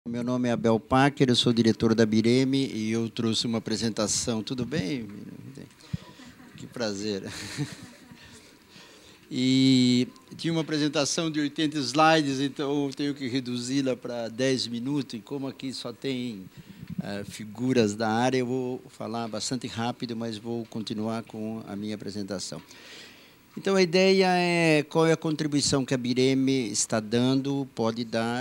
Meu nome é Abel Packer, eu sou diretor da Bireme e eu trouxe uma apresentação. Tudo bem? Que prazer. E tinha uma apresentação de 80 slides, então eu tenho que reduzi-la para 10 minutos. E como aqui só tem figuras da área, eu vou falar bastante rápido, mas vou continuar com a minha apresentação. Então, a ideia é qual é a contribuição que a Bireme está dando, pode dar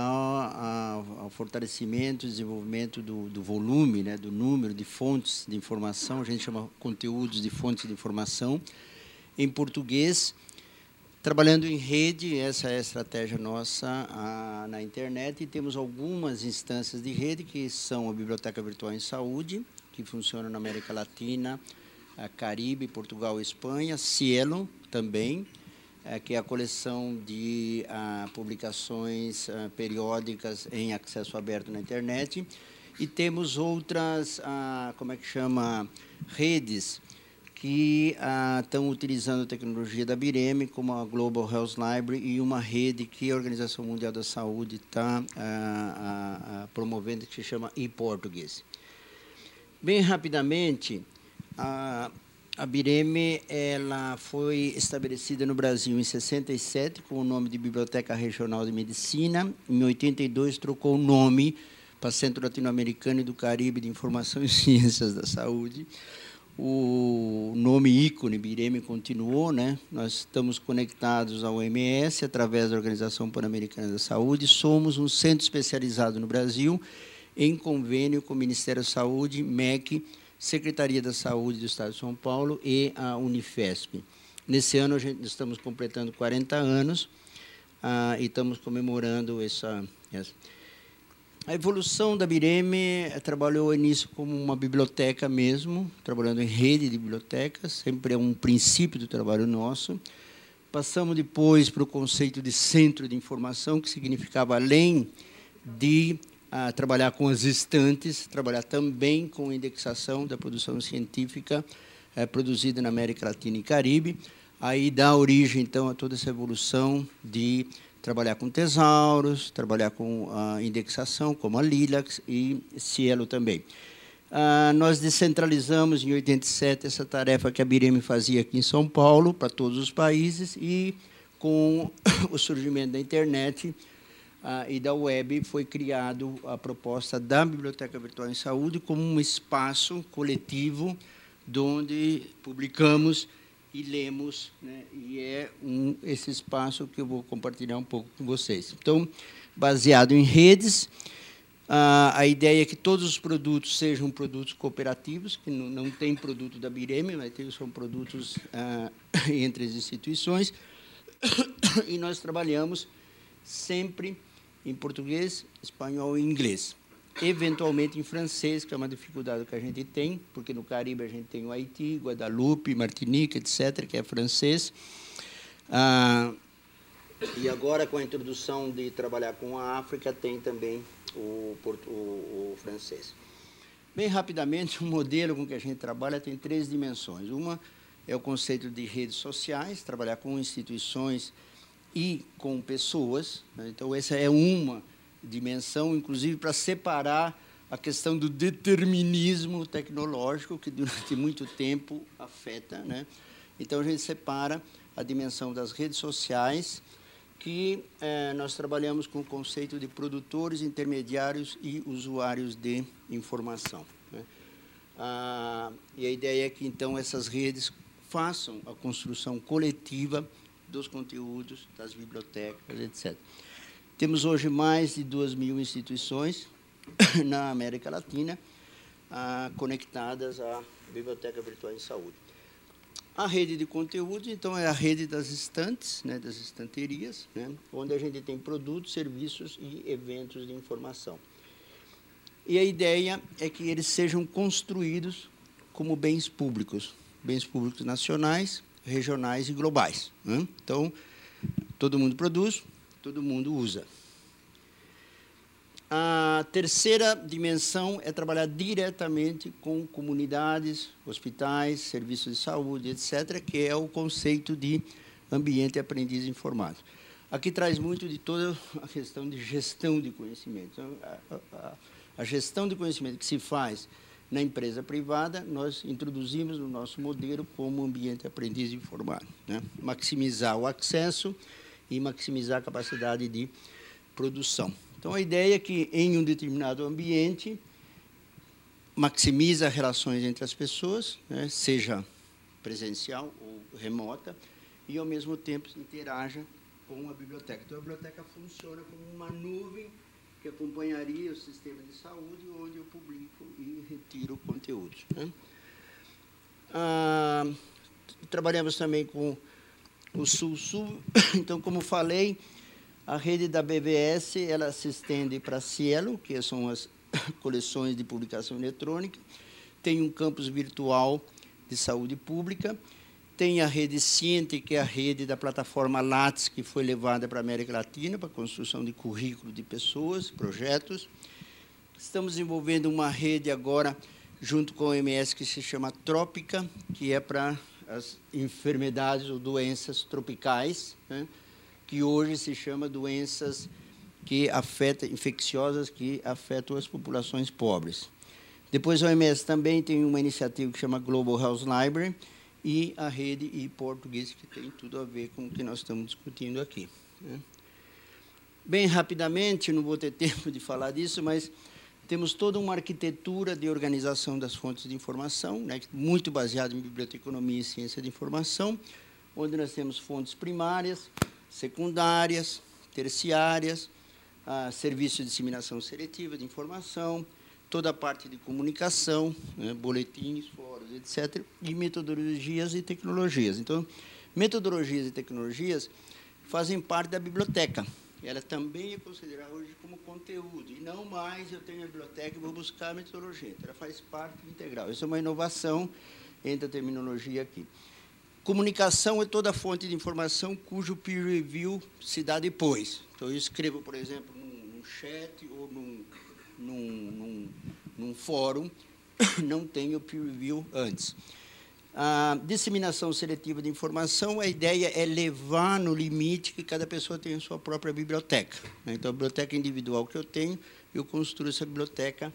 ao fortalecimento e desenvolvimento do volume, né, do número de fontes de informação, a gente chama conteúdos de fontes de informação, em português, trabalhando em rede, essa é a estratégia nossa na internet, e temos algumas instâncias de rede, que são a Biblioteca Virtual em Saúde, que funciona na América Latina, a Caribe, Portugal e Espanha, Cielo também, que é a coleção de publicações periódicas em acesso aberto na internet, e temos outras, como é que chama, redes que estão utilizando a tecnologia da Bireme, como a Global Health Library, e uma rede que a Organização Mundial da Saúde está promovendo, que se chama ePortuguês. Bem rapidamente, a Bireme ela foi estabelecida no Brasil em 67 com o nome de Biblioteca Regional de Medicina. Em 82 trocou o nome para Centro Latino-Americano e do Caribe de Informação e Ciências da Saúde. O nome ícone Bireme continuou, né? Nós estamos conectados ao OMS através da Organização Pan-Americana da Saúde. Somos um centro especializado no Brasil em convênio com o Ministério da Saúde, MEC, Secretaria da Saúde do Estado de São Paulo e a Unifesp. Nesse ano, estamos completando 40 anos e estamos comemorando essa. A evolução da Bireme trabalhou ao início como uma biblioteca mesmo, trabalhando em rede de bibliotecas, sempre é um princípio do trabalho nosso. Passamos depois para o conceito de centro de informação, que significava, além de trabalhar com as estantes, trabalhar também com a indexação da produção científica produzida na América Latina e Caribe. Aí dá origem, então, a toda essa evolução de trabalhar com tesauros, trabalhar com a indexação, como a Lilacs e Cielo também. Nós descentralizamos, em 87, essa tarefa que a Bireme fazia aqui em São Paulo, para todos os países, e com o surgimento da internet e da web, foi criado a proposta da Biblioteca Virtual em Saúde como um espaço coletivo onde publicamos e lemos, né, e é esse espaço que eu vou compartilhar um pouco com vocês. Então, baseado em redes, a ideia é que todos os produtos sejam produtos cooperativos, que não tem produto da Bireme, mas são produtos entre as instituições, e nós trabalhamos sempre em português, espanhol e inglês. Eventualmente em francês, que é uma dificuldade que a gente tem, porque no Caribe a gente tem o Haiti, Guadalupe, Martinica, etc., que é francês. E agora, com a introdução de trabalhar com a África, tem também o francês. Bem rapidamente, o modelo com que a gente trabalha tem 3 dimensões. Uma é o conceito de redes sociais, trabalhar com instituições e com pessoas, né? Então, essa é uma dimensão, inclusive, para separar a questão do determinismo tecnológico, que durante muito tempo afeta, né? Então, a gente separa a dimensão das redes sociais, que nós trabalhamos com o conceito de produtores, intermediários e usuários de informação, né? E a ideia é que, então, essas redes façam a construção coletiva dos conteúdos, das bibliotecas, etc. Temos hoje mais de 2.000 instituições na América Latina conectadas à Biblioteca Virtual em Saúde. A rede de conteúdos, então, é a rede das estantes, né, das estanterias, né, onde a gente tem produtos, serviços e eventos de informação. E a ideia é que eles sejam construídos como bens públicos nacionais, regionais e globais, né? Então, todo mundo produz, todo mundo usa. A terceira dimensão é trabalhar diretamente com comunidades, hospitais, serviços de saúde, etc., que é o conceito de ambiente aprendiz informado. Aqui traz muito de toda a questão de gestão de conhecimento. Então, a gestão de conhecimento que se faz na empresa privada, nós introduzimos no nosso modelo como ambiente aprendiz informado, né? Maximizar o acesso e maximizar a capacidade de produção. Então, a ideia é que, em um determinado ambiente, maximiza as relações entre as pessoas, né, seja presencial ou remota, e, ao mesmo tempo, interaja com a biblioteca. Então, a biblioteca funciona como uma nuvem que acompanharia o sistema de saúde, onde eu publico e retiro conteúdos, né? Trabalhamos também com o Sul-Sul. Então, como falei, a rede da BVS ela se estende para a Cielo, que são as coleções de publicação eletrônica, tem um campus virtual de saúde pública, tem a rede Ciente, que é a rede da plataforma Lattes, que foi levada para a América Latina, para a construção de currículo de pessoas, projetos. Estamos desenvolvendo uma rede agora, junto com a OMS, que se chama Trópica, que é para as enfermidades ou doenças tropicais, né, que hoje se chama doenças que afetam, infecciosas, que afetam as populações pobres. Depois, a OMS também tem uma iniciativa que chama Global Health Library, e a rede e português, que tem tudo a ver com o que nós estamos discutindo aqui, né? Bem rapidamente, não vou ter tempo de falar disso, mas temos toda uma arquitetura de organização das fontes de informação, né, muito baseada em biblioteconomia e ciência de informação, onde nós temos fontes primárias, secundárias, terciárias, serviço de disseminação seletiva de informação, toda a parte de comunicação, né, boletins, fóruns, etc., e metodologias e tecnologias. Então, metodologias e tecnologias fazem parte da biblioteca. Ela também é considerada hoje como conteúdo, e não mais eu tenho a biblioteca e vou buscar a metodologia. Então, ela faz parte integral. Isso é uma inovação entre a terminologia aqui. Comunicação é toda fonte de informação cujo peer review se dá depois. Então, eu escrevo, por exemplo, num chat ou num fórum, não tenho peer review antes. A disseminação seletiva de informação, a ideia é levar no limite que cada pessoa tem a sua própria biblioteca, né? Então, a biblioteca individual que eu tenho, eu construo essa biblioteca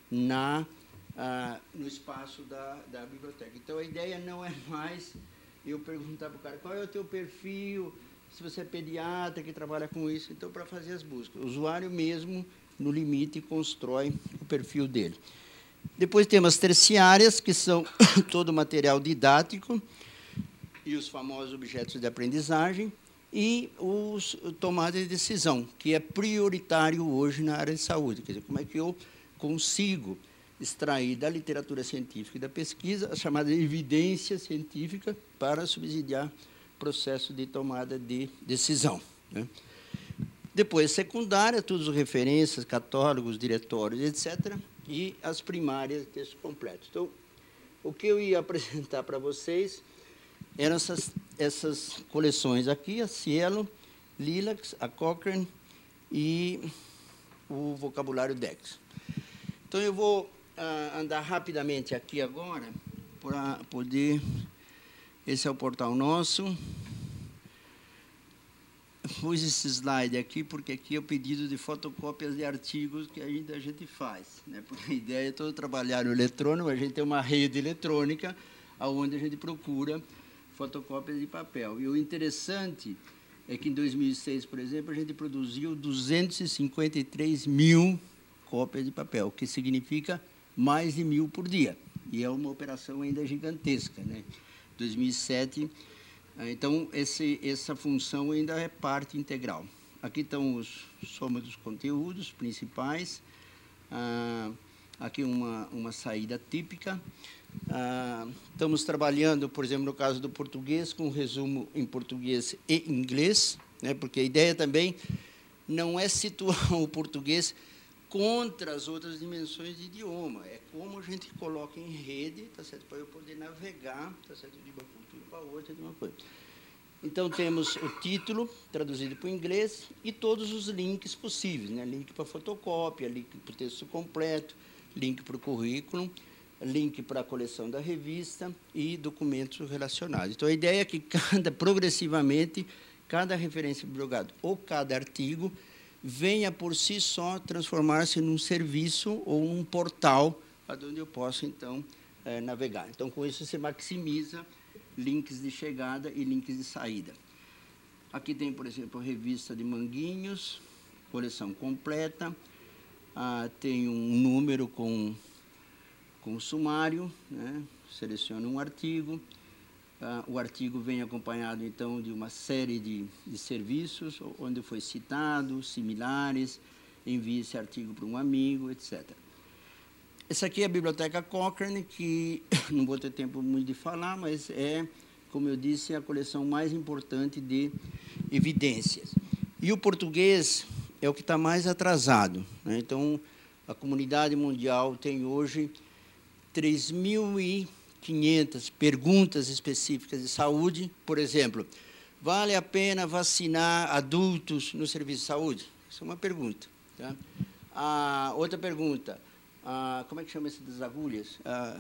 no espaço da biblioteca. Então, a ideia não é mais eu perguntar para o cara qual é o teu perfil, se você é pediatra que trabalha com isso. Então, para fazer as buscas, o usuário mesmo, no limite, constrói o perfil dele. Depois temos as terciárias, que são todo o material didático e os famosos objetos de aprendizagem, e os tomada de decisão, que é prioritário hoje na área de saúde. Quer dizer, como é que eu consigo extrair da literatura científica e da pesquisa a chamada evidência científica para subsidiar o processo de tomada de decisão, né? Depois, secundária, todas as referências, catálogos, diretórios, etc., e as primárias, texto completo. Então, o que eu ia apresentar para vocês eram essas coleções aqui, a Cielo, Lilacs, a Cochrane e o vocabulário Dex. Então, eu vou andar rapidamente aqui agora para poder... Esse é o portal nosso. Pus esse slide aqui, porque aqui é o pedido de fotocópias de artigos que ainda a gente faz, né? Porque a ideia é todo trabalhar no eletrônico, a gente tem uma rede eletrônica onde a gente procura fotocópias de papel. E o interessante é que, em 2006, por exemplo, a gente produziu 253 mil cópias de papel, o que significa mais de 1.000 por dia. E é uma operação ainda gigantesca, né? 2007... Então, essa função ainda é parte integral. Aqui estão os soma dos conteúdos principais. Aqui uma saída típica. Estamos trabalhando, por exemplo, no caso do português, com resumo em português e inglês, né? Porque a ideia também não é situar o português contra as outras dimensões de idioma. É como a gente coloca em rede, tá certo? Para eu poder navegar, tá certo? De uma cultura para outra, de uma coisa. Então, temos o título, traduzido para o inglês, e todos os links possíveis, né? Link para fotocópia, link para o texto completo, link para o currículo, link para a coleção da revista e documentos relacionados. Então, a ideia é que progressivamente, cada referência bibliográfica ou cada artigo venha por si só transformar-se num serviço ou um portal onde eu posso, então, navegar. Então, com isso, você maximiza links de chegada e links de saída. Aqui tem, por exemplo, a revista de Manguinhos, coleção completa, tem um número com sumário, né? Seleciona um artigo, o artigo vem acompanhado, então, de uma série de serviços, onde foi citado, similares, envie esse artigo para um amigo, etc. Essa aqui é a Biblioteca Cochrane, que não vou ter tempo muito de falar, mas é, como eu disse, a coleção mais importante de evidências. E o português é o que está mais atrasado, né? Então, a comunidade mundial tem hoje 3.500 perguntas específicas de saúde. Por exemplo, vale a pena vacinar adultos no serviço de saúde? Isso é uma pergunta. Tá? Outra pergunta, como é que chama isso das agulhas?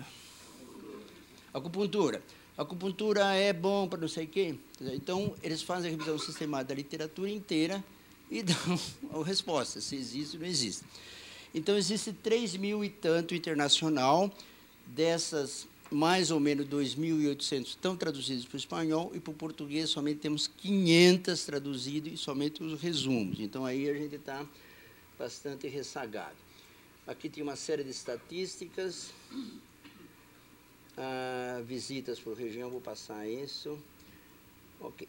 Acupuntura. Acupuntura é bom para não sei o quê? Então, eles fazem a revisão sistemática da literatura inteira e dão a resposta, se existe ou não existe. Então, existe 3.000 e tanto internacional, dessas, mais ou menos 2.800 estão traduzidas para o espanhol, e para o português somente temos 500 traduzidos, e somente os resumos. Então, aí a gente está bastante ressagado. Aqui tem uma série de estatísticas, visitas por região, vou passar isso. Ok.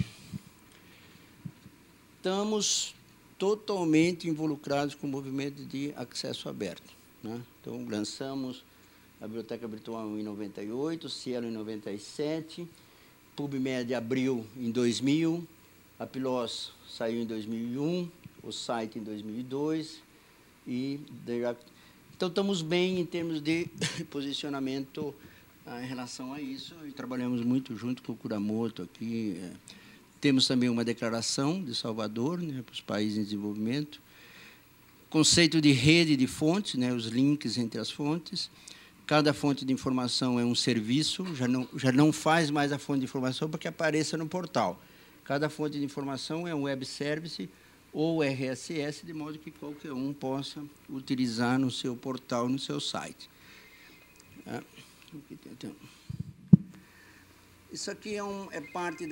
Estamos totalmente involucrados com o movimento de acesso aberto, né? Então, lançamos a Biblioteca Virtual em 98, Cielo em 97, PubMed abriu em 2000, a PLOS saiu em 2001, o site em 2002, então estamos bem em termos de posicionamento em relação a isso, e trabalhamos muito junto com o Kuramoto aqui. Temos também uma declaração de Salvador, né, para os países em desenvolvimento, conceito de rede de fontes, né, os links entre as fontes. Cada fonte de informação é um serviço, já não faz mais a fonte de informação para que apareça no portal. Cada fonte de informação é um web service ou RSS, de modo que qualquer um possa utilizar no seu portal, no seu site. Isso aqui é parte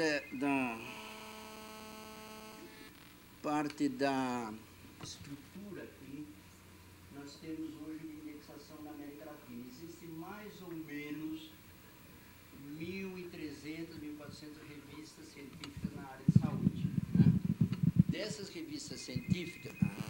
da estrutura que nós temos hoje de indexação na América Latina. Existem mais ou menos 1.300, 1.400 revistas científicas na área de saúde, né? Dessas revistas científicas,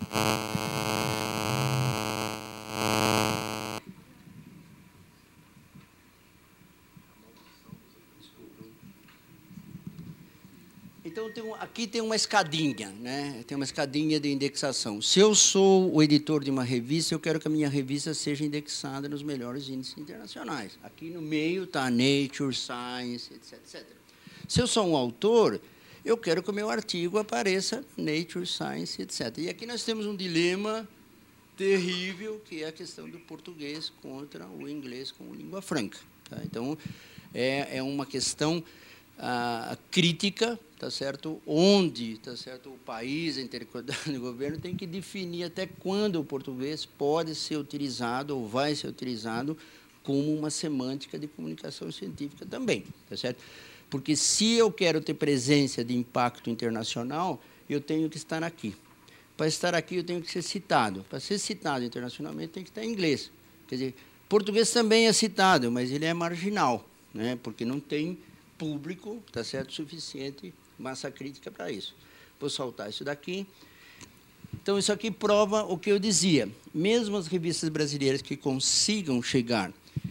então, aqui tem uma escadinha, né? Tem uma escadinha de indexação. Se eu sou o editor de uma revista, eu quero que a minha revista seja indexada nos melhores índices internacionais. Aqui no meio está Nature, Science, etc, etc. Se eu sou um autor, eu quero que o meu artigo apareça Nature, Science, etc. E aqui nós temos um dilema terrível, que é a questão do português contra o inglês como língua franca. Tá? Então, é uma questão crítica, tá certo? Onde, tá certo, o país, a intercomunidade do governo tem que definir até quando o português pode ser utilizado ou vai ser utilizado como uma semântica de comunicação científica também, tá certo? Porque se eu quero ter presença de impacto internacional, eu tenho que estar aqui. Para estar aqui, eu tenho que ser citado. Para ser citado internacionalmente, tem que estar em inglês. Quer dizer, português também é citado, mas ele é marginal, né? Porque não tem público, tá certo, suficiente, massa crítica para isso. Vou soltar isso daqui. Então, isso aqui prova o que eu dizia. Mesmo as revistas brasileiras que consigam chegar,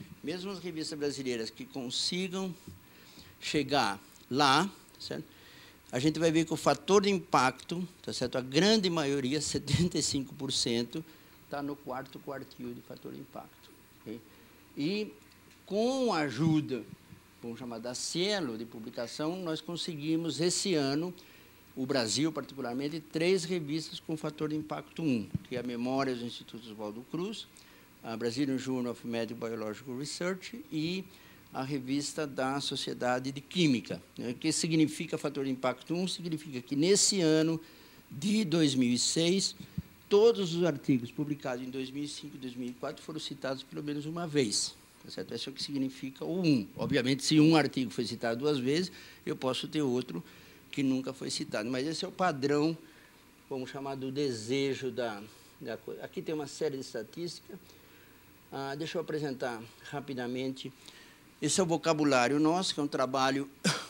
lá, certo? A gente vai ver que o fator de impacto, tá certo? A grande maioria, 75%, está no quarto quartil de fator de impacto. Okay? E, com a ajuda, vamos chamar da Cielo, de publicação, nós conseguimos, esse ano, o Brasil, particularmente, 3 revistas com fator de impacto 1, que é a Memórias do Instituto Oswaldo Cruz, a Brazilian Journal of Medical Biological Research e a revista da Sociedade de Química. O que significa fator de impacto 1? Significa que, nesse ano de 2006, todos os artigos publicados em 2005 e 2004 foram citados pelo menos uma vez. Tá certo? Isso é o que significa o 1. Obviamente, se um artigo foi citado 2 vezes, eu posso ter outro que nunca foi citado. Mas esse é o padrão, vamos chamar, do desejo da coisa. Aqui tem uma série de estatísticas. Deixa eu apresentar rapidamente. Esse é o vocabulário nosso, que é um trabalho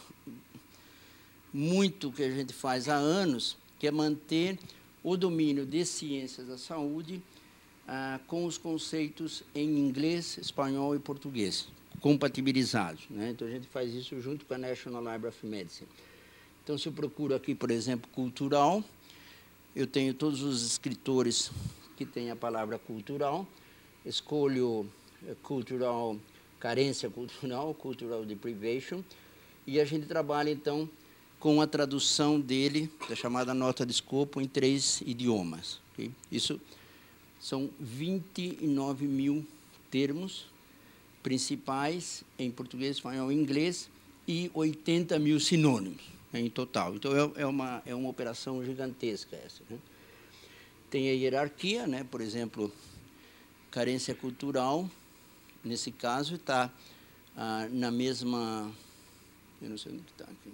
muito que a gente faz há anos, que é manter o domínio de ciências da saúde com os conceitos em inglês, espanhol e português, compatibilizados, né? Então, a gente faz isso junto com a National Library of Medicine. Então, se eu procuro aqui, por exemplo, cultural, eu tenho todos os escritores que têm a palavra cultural, escolho cultural, carência cultural, cultural deprivation, e a gente trabalha, então, com a tradução dele, da chamada nota de escopo, em 3 idiomas. Okay? Isso são 29 mil termos principais em português, espanhol e inglês, e 80 mil sinônimos, né, em total. Então, é uma operação gigantesca essa. Né? Tem a hierarquia, né? Por exemplo, carência cultural, nesse caso, está na mesma... Eu não sei onde está aqui.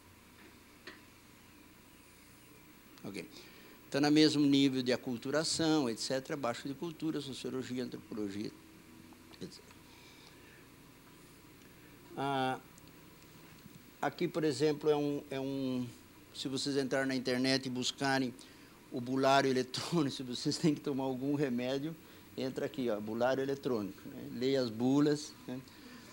Ok. Está no mesmo nível de aculturação, etc., abaixo de cultura, sociologia, antropologia, etc. Aqui, por exemplo, se vocês entrarem na internet e buscarem o bulário eletrônico, se vocês têm que tomar algum remédio, entra aqui, ó, bulário eletrônico. Né? Leia as bulas. Né?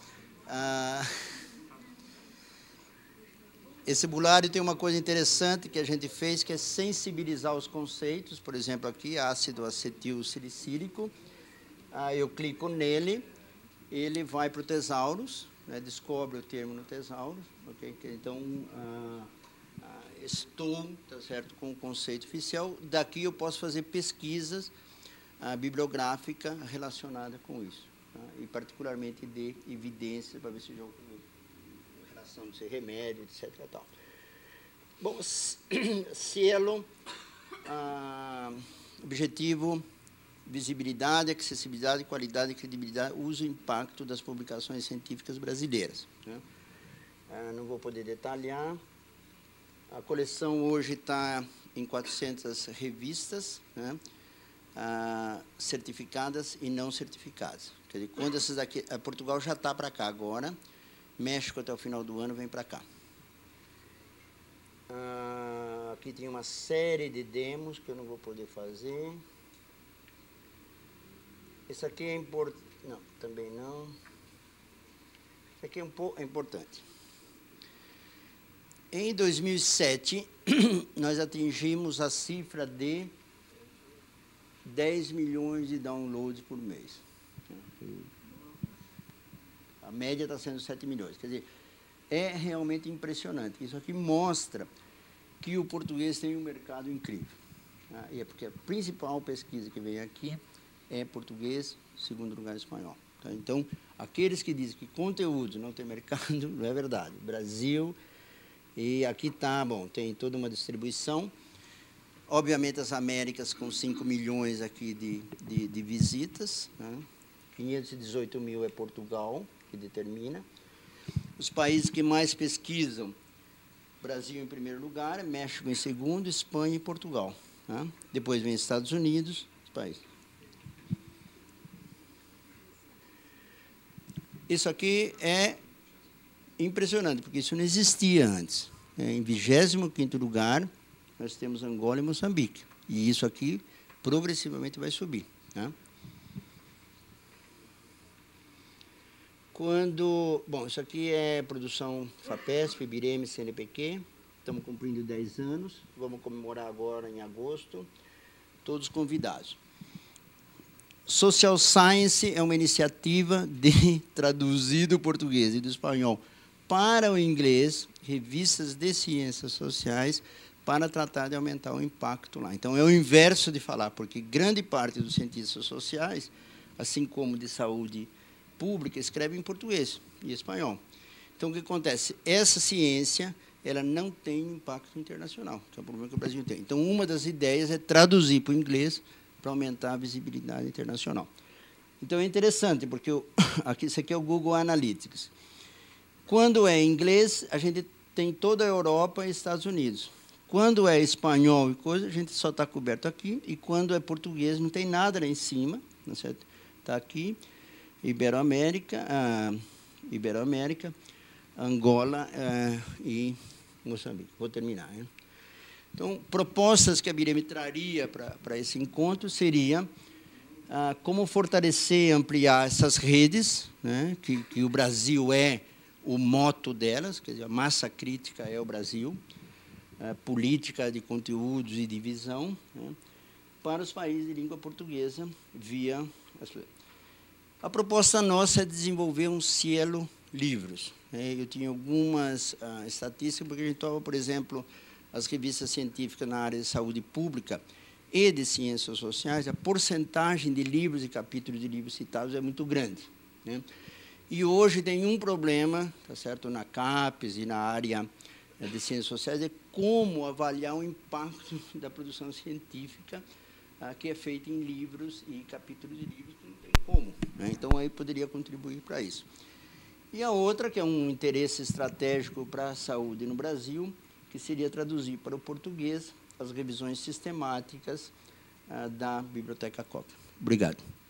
Esse bulário tem uma coisa interessante que a gente fez, que é sensibilizar os conceitos. Por exemplo, aqui, ácido acetil salicílico. Eu clico nele, ele vai para o Tesaurus, né? Descobre o termo no Tesaurus. Okay? Então, estou, tá certo, com o conceito oficial. Daqui eu posso fazer pesquisas bibliográfica relacionada com isso, tá? E particularmente de evidências, para ver se já relação de ser remédio, etc. Tal. Bom, selo, objetivo, visibilidade, acessibilidade, qualidade, credibilidade, uso e impacto das publicações científicas brasileiras. Né? Não vou poder detalhar. A coleção hoje está em 400 revistas, né? Certificadas e não certificadas. Quer dizer, quando essas daqui, Portugal já está para cá agora, México até o final do ano vem para cá. Aqui tem uma série de demos que eu não vou poder fazer. Esse aqui é importante. Não, também não. Esse aqui é importante. Em 2007, nós atingimos a cifra de 10 milhões de downloads por mês. A média está sendo 7 milhões. Quer dizer, é realmente impressionante. Isso aqui mostra que o português tem um mercado incrível. E é porque a principal pesquisa que vem aqui é português, segundo lugar espanhol. Então, aqueles que dizem que conteúdo não tem mercado, não é verdade. Brasil, e aqui está, bom, tem toda uma distribuição. Obviamente, as Américas com 5 milhões aqui de visitas, né? 518 mil é Portugal, que determina. Os países que mais pesquisam, Brasil em primeiro lugar, México em segundo, Espanha e Portugal. Né? Depois vem Estados Unidos, os países. Isso aqui é impressionante, porque isso não existia antes. Em 25º lugar, nós temos Angola e Moçambique. E isso aqui progressivamente vai subir. Né? Bom, isso aqui é produção FAPESP, BIREME, CNPq. Estamos cumprindo 10 anos. Vamos comemorar agora em agosto. Todos convidados. Social Science é uma iniciativa de traduzir do português e do espanhol para o inglês, revistas de ciências sociais, para tratar de aumentar o impacto lá. Então, é o inverso de falar, porque grande parte dos cientistas sociais, assim como de saúde pública escreve em português e espanhol. Então, o que acontece? Essa ciência ela não tem impacto internacional, que é o problema que o Brasil tem. Então, uma das ideias é traduzir para o inglês para aumentar a visibilidade internacional. Então, é interessante, porque isso aqui é o Google Analytics. Quando é inglês, a gente tem toda a Europa e Estados Unidos. Quando é espanhol e coisa, a gente só está coberto aqui. E quando é português, não tem nada lá em cima. Não é certo? Está aqui, Iberoamérica, Angola e Moçambique. Vou terminar. Hein? Então, propostas que a Bireme traria para esse encontro seria como fortalecer e ampliar essas redes, né, que o Brasil é o moto delas, quer dizer, a massa crítica é o Brasil, política de conteúdos e de visão, né, para os países de língua portuguesa via... A proposta nossa é desenvolver um selo livros. Eu tinha algumas estatísticas, porque a gente toma, por exemplo, as revistas científicas na área de saúde pública e de ciências sociais, a porcentagem de livros e capítulos de livros citados é muito grande, né? E hoje tem um problema, tá certo, na CAPES e na área de ciências sociais, é como avaliar o impacto da produção científica que é feita em livros e capítulos de livros, que não tem como, né? Então, aí poderia contribuir para isso. E a outra, que é um interesse estratégico para a saúde no Brasil, que seria traduzir para o português as revisões sistemáticas da Biblioteca Cópia. Obrigado.